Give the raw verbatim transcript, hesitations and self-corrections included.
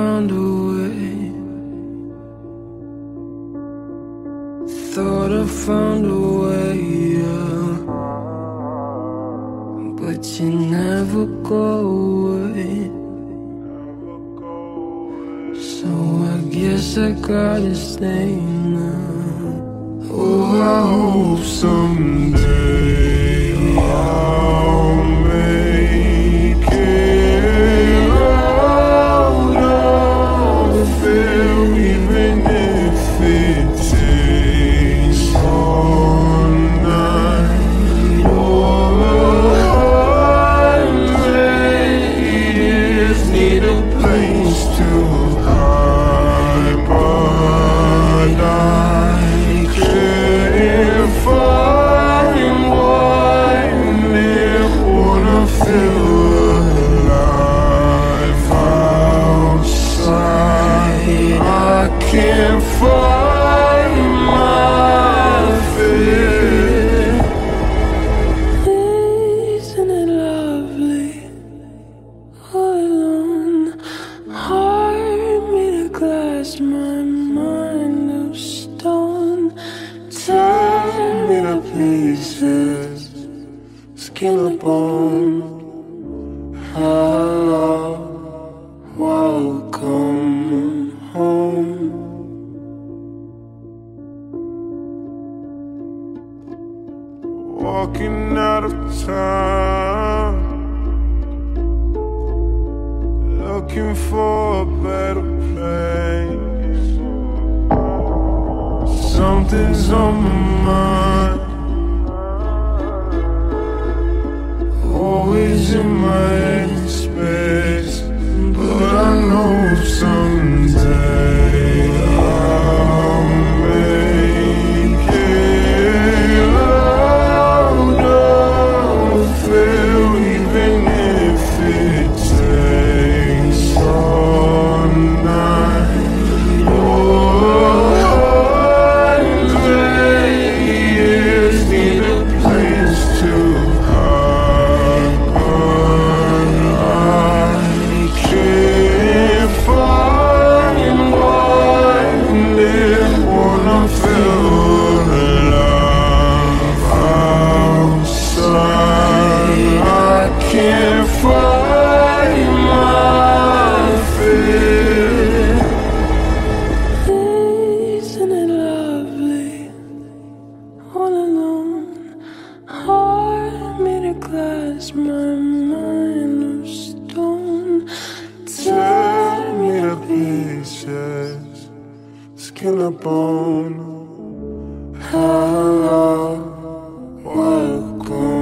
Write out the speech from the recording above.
found a way. Thought I found a way, yeah. But you never go away. So I guess I gotta stay now. Oh, I hope someday I'll make it out of it, even if it takes all night. Oh, ladies need a place to hide, but I can't find one that wanna feel alive outside. I can't find my fear. Isn't it lovely? All alone, heart made of glass, my mind of stone. Tear me to pieces, skin and bone. Hello, welcome home. Walking out of town, looking for a better place. Something's on my mind, always in my head space. But I know someday I'll make it out of it, even if it takes all night. Oh, ladies need a place to hide, but I can't find one that wanna feel alive outside. I can't find my fear. Isn't it lovely? All alone, heart made of glass, my mind of stone. Tear me to pieces, skin and bone. Hello, welcome.